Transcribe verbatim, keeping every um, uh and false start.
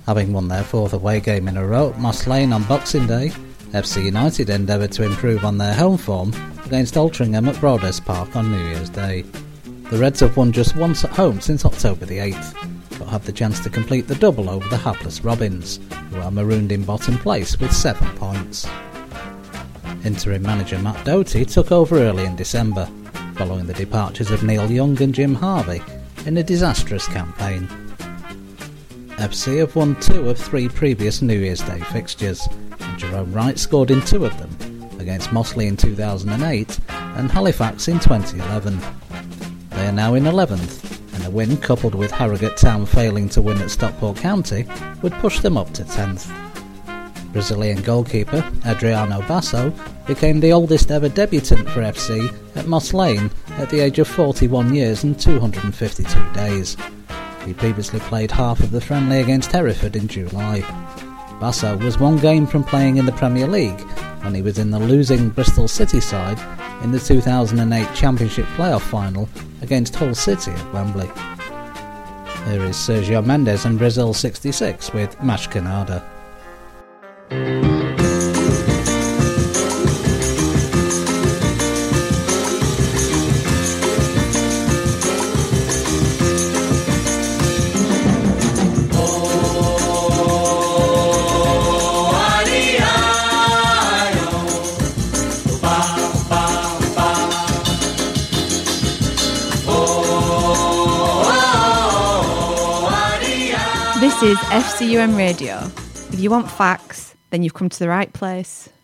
Having won their fourth away game in a row at Moss Lane on Boxing Day, F C United endeavoured to improve on their home form against Altrincham at Broadhurst Park on New Year's Day. The Reds have won just once at home since October the eighth, but have the chance to complete the double over the hapless Robins, who are marooned in bottom place with seven points. Interim manager Matt Doty took over early in December, following the departures of Neil Young and Jim Harvey in a disastrous campaign. F C have won two of three previous New Year's Day fixtures, and Jerome Wright scored in two of them, against Mossley in two thousand eight and Halifax in twenty eleven. They are now in eleventh, and a win coupled with Harrogate Town failing to win at Stockport County would push them up to tenth. Brazilian goalkeeper Adriano Basso became the oldest ever debutant for F C at Moss Lane at the age of forty-one years and two hundred fifty-two days. He previously played half of the friendly against Hereford in July. Basso was one game from playing in the Premier League when he was in the losing Bristol City side in the two thousand eight Championship playoff final against Hull City at Wembley. Here is Sergio Mendes and Brazil sixty-six with Mas Canada. This is F C U M Radio. If you want facts, then you've come to the right place.